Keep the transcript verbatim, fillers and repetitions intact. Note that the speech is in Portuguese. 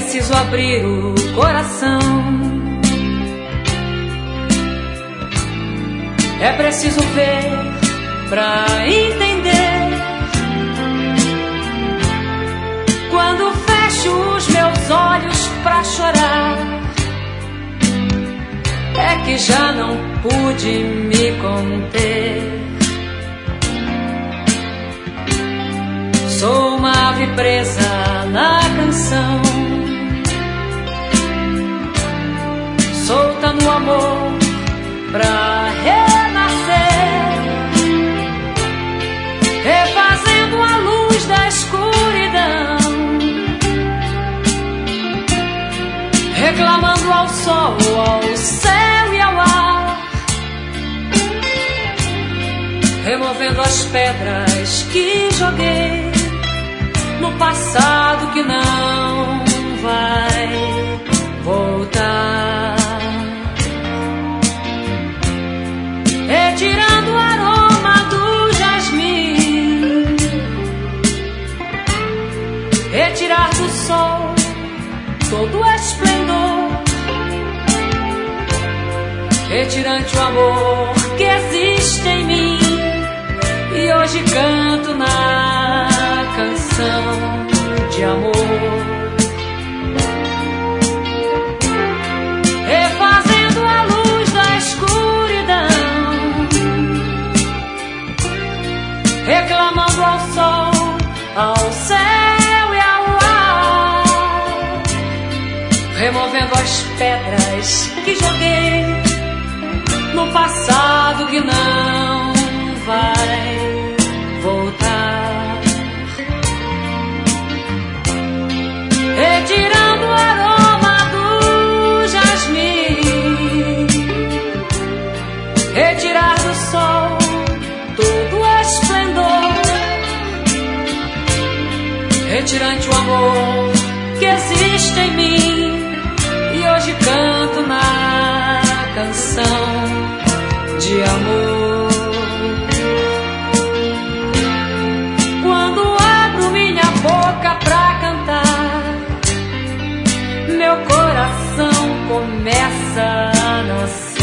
preciso abrir o coração. É preciso ver pra entender. Quando fecho os meus olhos pra chorar, é que já não pude me conter. Sou uma ave presa na canção, solta no amor pra renascer, refazendo a luz da escuridão, reclamando ao sol, ao céu e ao ar, removendo as pedras que joguei no passado que não vai voltar, retirando o aroma do jasmim, retirar do sol todo o esplendor, retirante o amor que existe em mim, e hoje canto na canção de amor, refazendo a luz da escuridão, reclamando ao sol, ao céu e ao ar, removendo as pedras que joguei no passado que não vai voltar, retirando o aroma do jasmim, retirar do sol todo o esplendor, retirante o amor que existe em mim, e hoje canto na canção de amor. Quando abro minha boca pra cantar, meu coração começa a nascer.